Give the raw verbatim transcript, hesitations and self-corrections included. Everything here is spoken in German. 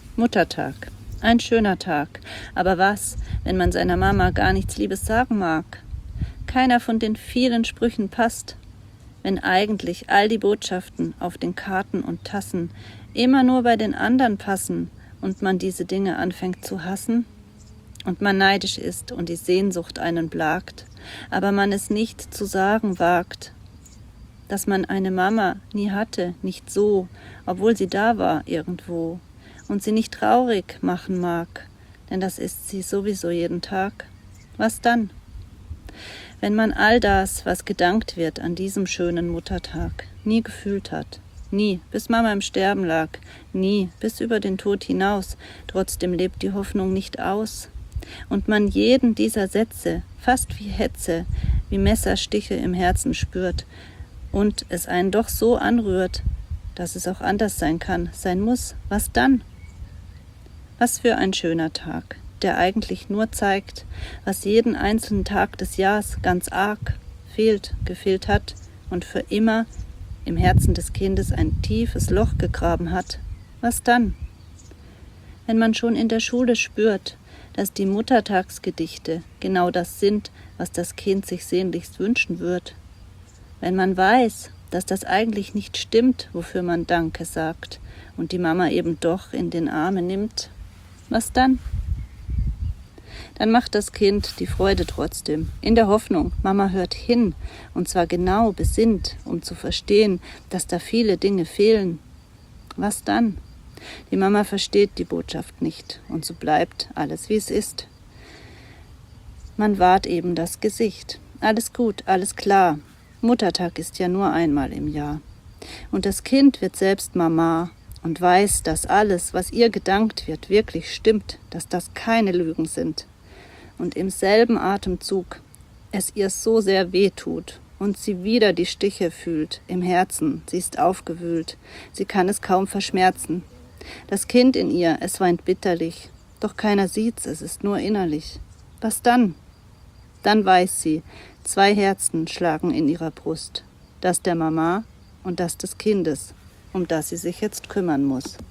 Muttertag. Ein schöner Tag. Aber was, wenn man seiner Mama gar nichts Liebes sagen mag? Keiner von den vielen Sprüchen passt. Wenn eigentlich all die Botschaften auf den Karten und Tassen immer nur bei den anderen passen und man diese Dinge anfängt zu hassen? Und man neidisch ist und die Sehnsucht einen plagt, aber man es nicht zu sagen wagt, dass man eine Mama nie hatte, nicht so, obwohl sie da war irgendwo und sie nicht traurig machen mag, denn das ist sie sowieso jeden Tag. Was dann? Wenn man all das, was gedankt wird an diesem schönen Muttertag, nie gefühlt hat, nie, bis Mama im Sterben lag, nie, bis über den Tod hinaus, trotzdem lebt die Hoffnung nicht aus. Und man jeden dieser Sätze, fast wie Hetze, wie Messerstiche im Herzen spürt und es einen doch so anrührt, dass es auch anders sein kann, sein muss, was dann? Was für ein schöner Tag, der eigentlich nur zeigt, was jeden einzelnen Tag des Jahres ganz arg fehlt, gefehlt hat und für immer im Herzen des Kindes ein tiefes Loch gegraben hat. Was dann? Wenn man schon in der Schule spürt, dass die Muttertagsgedichte genau das sind, was das Kind sich sehnlichst wünschen wird. Wenn man weiß, dass das eigentlich nicht stimmt, wofür man Danke sagt und die Mama eben doch in den Armen nimmt, was dann? Dann macht das Kind die Freude trotzdem, in der Hoffnung, Mama hört hin, und zwar genau besinnt, um zu verstehen, dass da viele Dinge fehlen. Was dann? Die Mama versteht die Botschaft nicht und so bleibt alles, wie es ist. Man wahrt eben das Gesicht. Alles gut, alles klar. Muttertag ist ja nur einmal im Jahr. Und das Kind wird selbst Mama und weiß, dass alles, was ihr gedankt wird, wirklich stimmt, dass das keine Lügen sind. Und im selben Atemzug es ihr so sehr weh tut und sie wieder die Stiche fühlt im Herzen, sie ist aufgewühlt, sie kann es kaum verschmerzen. Das Kind in ihr, es weint bitterlich, doch keiner sieht's, es ist nur innerlich. Was dann? Dann weiß sie, zwei Herzen schlagen in ihrer Brust, das der Mama und das des Kindes, um das sie sich jetzt kümmern muss.